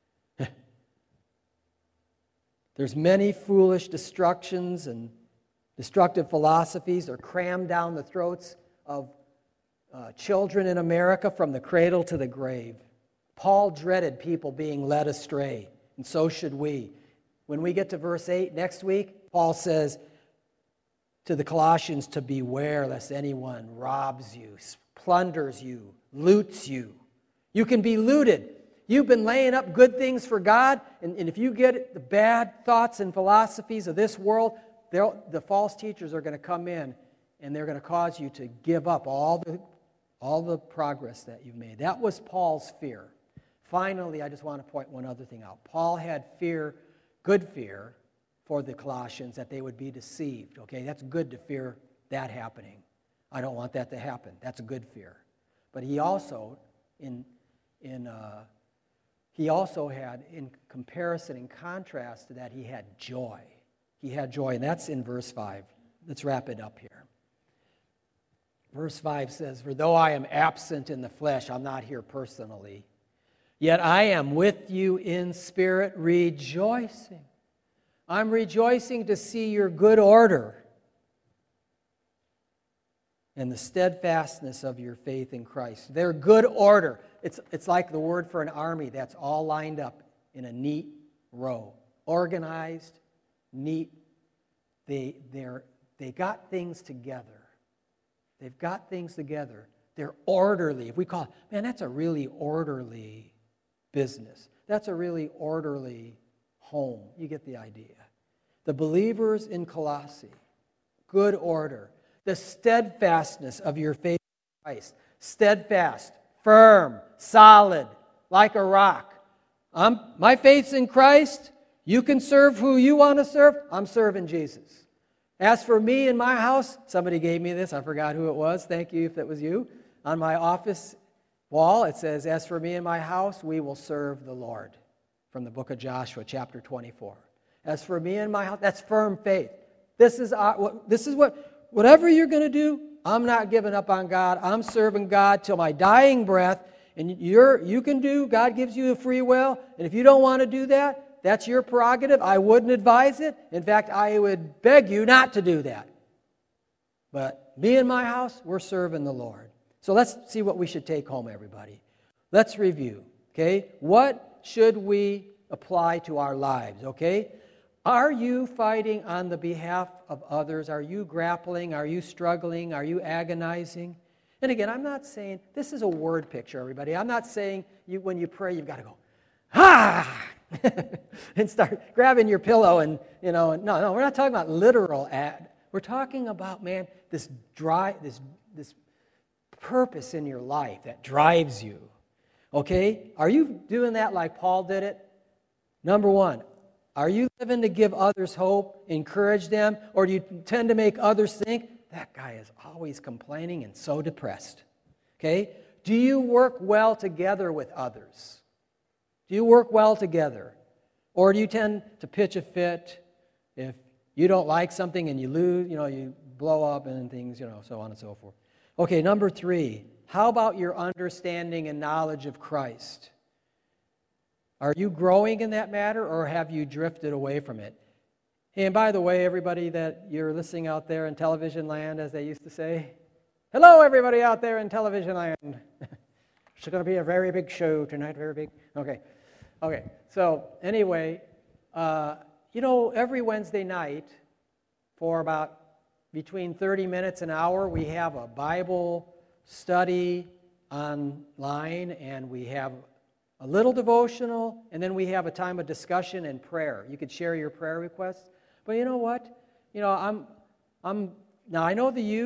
There's many foolish destructions and destructive philosophies are crammed down the throats of children in America from the cradle to the grave. Paul dreaded people being led astray, and so should we. When we get to verse 8 next week, Paul says to the Colossians to beware lest anyone robs you, plunders you, loots you. You can be looted. You've been laying up good things for God, and if you get the bad thoughts and philosophies of this world, the false teachers are going to come in, and they're going to cause you to give up all the progress that you've made. That was Paul's fear. Finally, I just want to point one other thing out. Paul had fear, good fear, for the Colossians that they would be deceived. Okay, that's good to fear that happening. I don't want that to happen. That's a good fear. But he also, he also had, in comparison, in contrast to that, he had joy. He had joy, and that's in verse 5. Let's wrap it up here. Verse 5 says, "For though I am absent in the flesh," I'm not here personally, "yet I am with you in spirit, rejoicing." I'm rejoicing to see your good order and the steadfastness of your faith in Christ. Their good order. It's like the word for an army that's all lined up in a neat row. Organized, neat. They got things together. They've got things together. They're orderly. If we call it, man, that's a really orderly business. That's a really orderly home. You get the idea. The believers in Colossae, good order. The steadfastness of your faith in Christ. Steadfast, firm, solid, like a rock. My faith's in Christ. You can serve who you want to serve. I'm serving Jesus. As for me and my house, somebody gave me this. I forgot who it was. Thank you if that was you. On my office wall, it says, "As for me and my house, we will serve the Lord." From the book of Joshua, chapter 24. As for me and my house, that's firm faith. This is what, whatever you're going to do, I'm not giving up on God. I'm serving God till my dying breath. And you can do, God gives you a free will. And if you don't want to do that, that's your prerogative. I wouldn't advise it. In fact, I would beg you not to do that. But me and my house, we're serving the Lord. So let's see what we should take home, everybody. Let's review, okay? What should we apply to our lives, okay? Are you fighting on the behalf of others? Are you grappling? Are you struggling? Are you agonizing? And again, I'm not saying, this is a word picture, everybody. I'm not saying when you pray, you've got to go, "Ah!" and start grabbing your pillow and, no, we're not talking about literal We're talking about, man, this purpose in your life that drives you. Okay? Are you doing that like Paul did it? Number one, are you living to give others hope, encourage them, or do you tend to make others think, that guy is always complaining and so depressed? Okay? Do you work well together with others? Do you work well together? Or do you tend to pitch a fit if you don't like something and you lose, you blow up and things, so on and so forth? Okay, number 3, how about your understanding and knowledge of Christ? Are you growing in that matter, or have you drifted away from it? And by the way, everybody that you're listening out there in television land, as they used to say, hello, everybody out there in television land. It's going to be a very big show tonight, very big. Okay. So anyway, every Wednesday night for about between 30 minutes and an hour, we have a Bible study online, and we have a little devotional, and then we have a time of discussion and prayer. You could share your prayer requests. But you know what? Now I know the youth,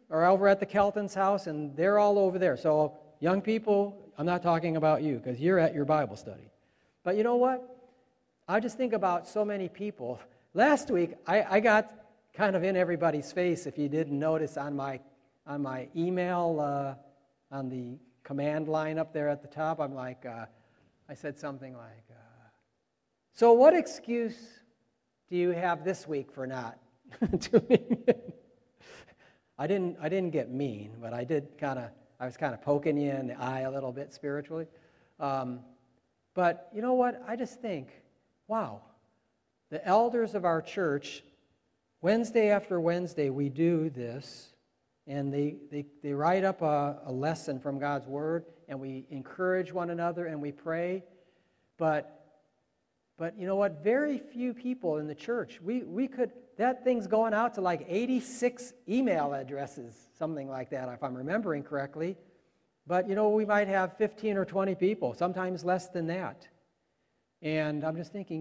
are over at the Kelton's house, and they're all over there. So young people, I'm not talking about you because you're at your Bible study. But you know what? I just think about so many people. Last week, I got kind of in everybody's face, if you didn't notice, on my email, on the command line up there at the top. I'm like, I said something like, so what excuse do you have this week for not tuning in? I didn't get mean, but I was kind of poking you in the eye a little bit spiritually. But you know what? I just think, wow, the elders of our church, Wednesday after Wednesday, we do this, and they write up a lesson from God's Word, and we encourage one another, and we pray. But you know what? Very few people in the church, we could, that thing's going out to like 86 email addresses, something like that, if I'm remembering correctly. But, you know, we might have 15 or 20 people, sometimes less than that. And I'm just thinking,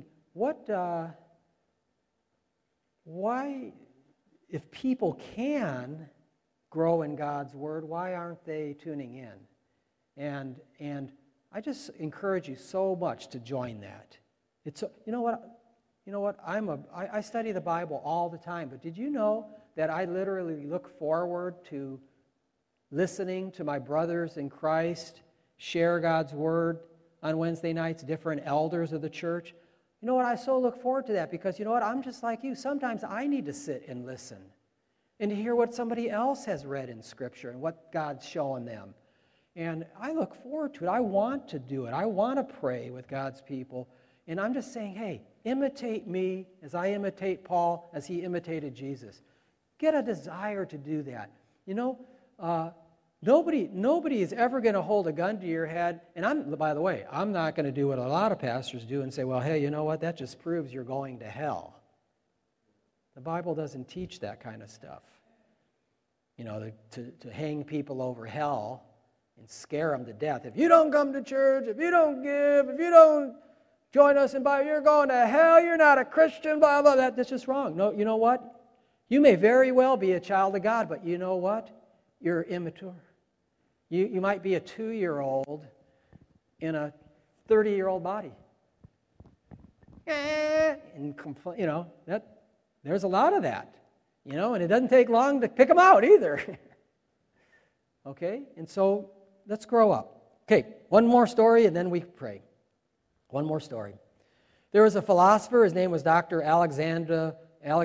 why, if people can grow in God's Word, why aren't they tuning in? And I just encourage you so much to join that. It's, you know what? I study the Bible all the time, but did you know that I literally look forward to listening to my brothers in Christ share God's Word on Wednesday nights, different elders of the church? You know what? I so look forward to that because, you know what? I'm just like you. Sometimes I need to sit and listen and to hear what somebody else has read in Scripture and what God's showing them. And I look forward to it. I want to do it. I want to pray with God's people. And I'm just saying, hey, imitate me as I imitate Paul, as he imitated Jesus. Get a desire to do that. You know, nobody is ever going to hold a gun to your head. And by the way, I'm not going to do what a lot of pastors do and say, well, hey, you know what? That just proves you're going to hell. The Bible doesn't teach that kind of stuff. You know, to hang people over hell and scare them to death. If you don't come to church, if you don't give, if you don't join us in Bible, you're going to hell, you're not a Christian, blah, blah, that's just wrong. No, you know what? You may very well be a child of God, but you know what? You're immature. You might be a 2-year-old in a 30-year-old body. And you know, there's a lot of that. You know, and it doesn't take long to pick them out either. Okay? And so let's grow up. Okay, one more story and then we pray. One more story. There was a philosopher, his name was Dr. Alexander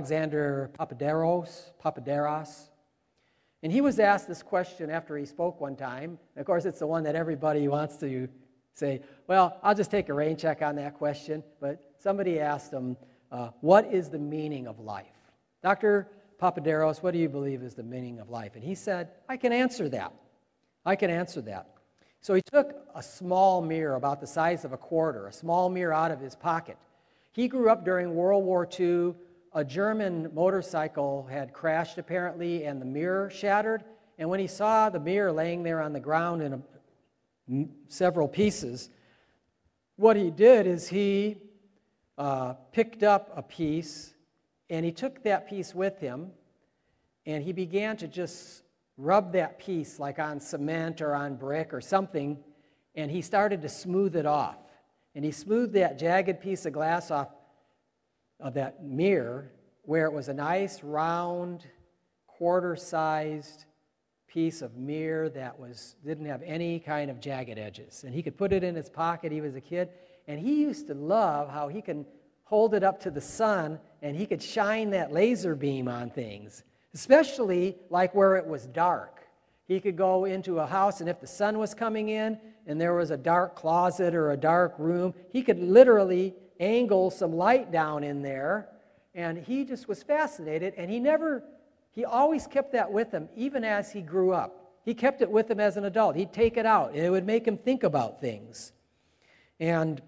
Papaderos. And he was asked this question after he spoke one time. Of course, it's the one that everybody wants to say, well, I'll just take a rain check on that question. But somebody asked him, what is the meaning of life? Dr. Papaderos, what do you believe is the meaning of life? And he said, I can answer that. I can answer that. So he took a small mirror about the size of a quarter, a small mirror out of his pocket. He grew up during World War II. A German motorcycle had crashed apparently and the mirror shattered. And when he saw the mirror laying there on the ground in several pieces, what he did is he picked up a piece and he took that piece with him and he began to just rub that piece like on cement or on brick or something, and he started to smooth it off. And he smoothed that jagged piece of glass off of that mirror where it was a nice round quarter-sized piece of mirror that didn't have any kind of jagged edges. And he could put it in his pocket. He was a kid. And he used to love how he can hold it up to the sun and he could shine that laser beam on things, especially like where it was dark. He could go into a house and if the sun was coming in and there was a dark closet or a dark room, he could literally angle some light down in there. And he just was fascinated, and he always kept that with him even as he grew up. He kept it with him as an adult. He'd take it out, and it would make him think about things. And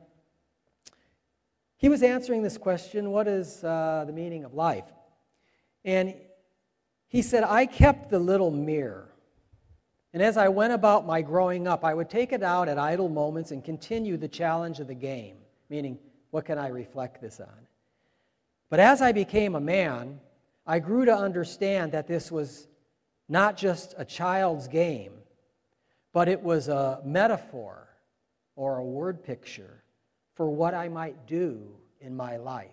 he was answering this question, what is the meaning of life? And he said, I kept the little mirror. And as I went about my growing up, I would take it out at idle moments and continue the challenge of the game, meaning, what can I reflect this on? But as I became a man, I grew to understand that this was not just a child's game, but it was a metaphor or a word picture for what I might do in my life.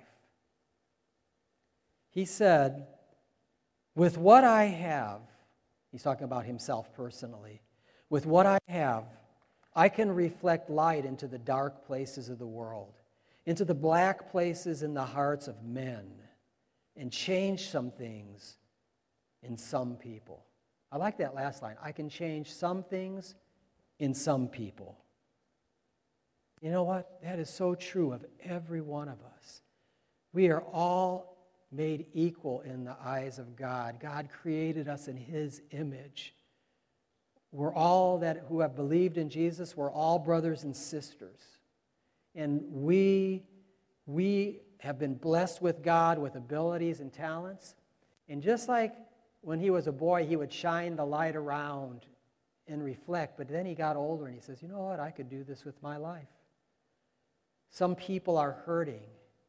He said, with what I have, he's talking about himself personally, with what I have, I can reflect light into the dark places of the world, into the black places in the hearts of men, and change some things in some people. I like that last line. I can change some things in some people. You know what? That is so true of every one of us. We are all made equal in the eyes of God. God created us in His image. We're all that who have believed in Jesus, we're all brothers and sisters. And we have been blessed with God with abilities and talents. And just like when he was a boy, he would shine the light around and reflect. But then he got older and he says, you know what, I could do this with my life. Some people are hurting,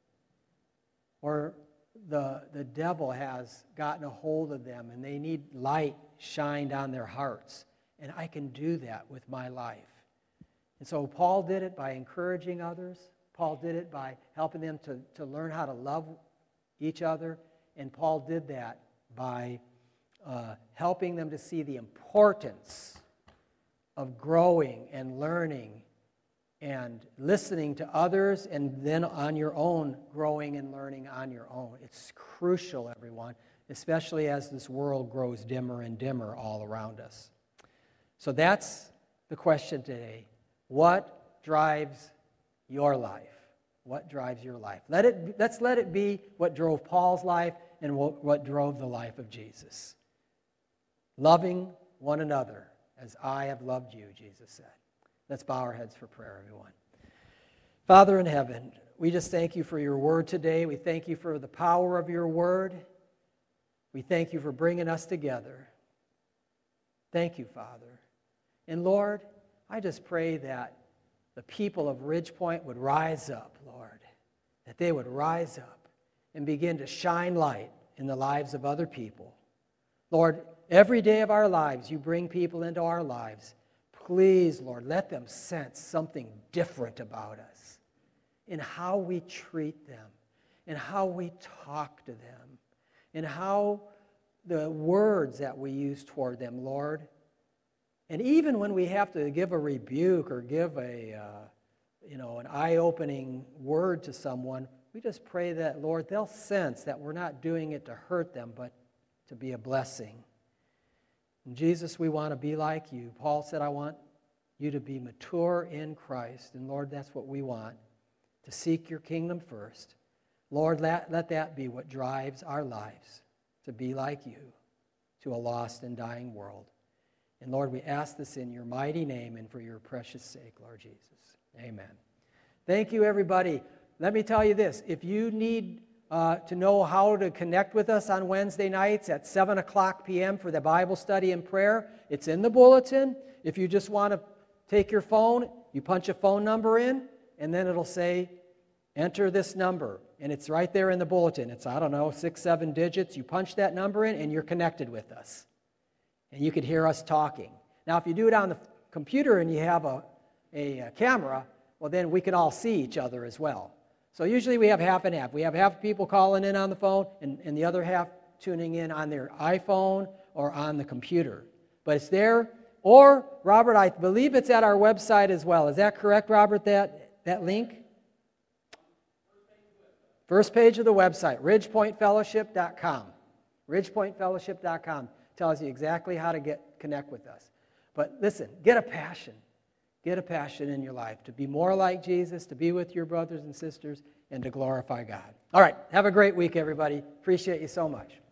or the devil has gotten a hold of them and they need light shined on their hearts. And I can do that with my life. And so Paul did it by encouraging others. Paul did it by helping them to learn how to love each other. And Paul did that by helping them to see the importance of growing and learning and listening to others, and then on your own, growing and learning on your own. It's crucial, everyone, especially as this world grows dimmer and dimmer all around us. So that's the question today. What drives your life? What drives your life? Let's let it be what drove Paul's life and what drove the life of Jesus. Loving one another as I have loved you, Jesus said. Let's bow our heads for prayer, everyone. Father in heaven, we just thank you for your word today. We thank you for the power of your word. We thank you for bringing us together. Thank you, Father. And Lord, I just pray that the people of Ridgepoint would rise up, Lord, that they would rise up and begin to shine light in the lives of other people. Lord, every day of our lives, you bring people into our lives. Please, Lord, let them sense something different about us in how we treat them, in how we talk to them, in how the words that we use toward them, Lord. And even when we have to give a rebuke or give an eye-opening word to someone, we just pray that, Lord, they'll sense that we're not doing it to hurt them, but to be a blessing. And Jesus, we want to be like you. Paul said, I want you to be mature in Christ. And Lord, that's what we want, to seek your kingdom first. Lord, let that be what drives our lives, to be like you, to a lost and dying world. And Lord, we ask this in your mighty name and for your precious sake, Lord Jesus. Amen. Thank you, everybody. Let me tell you this. If you need to know how to connect with us on Wednesday nights at 7 o'clock p.m. for the Bible study and prayer, it's in the bulletin. If you just want to take your phone, you punch a phone number in, and then it'll say, enter this number. And it's right there in the bulletin. It's, 6, 7 digits. You punch that number in, and you're connected with us. And you could hear us talking. Now, if you do it on the computer and you have a camera, well, then we can all see each other as well. So usually we have half and half. We have half people calling in on the phone and the other half tuning in on their iPhone or on the computer. But it's there. Or, Robert, I believe it's at our website as well. Is that correct, Robert, that link? First page of the website, ridgepointfellowship.com. Ridgepointfellowship.com tells you exactly how to connect with us. But listen, get a passion. Get a passion in your life to be more like Jesus, to be with your brothers and sisters, and to glorify God. All right, have a great week, everybody. Appreciate you so much.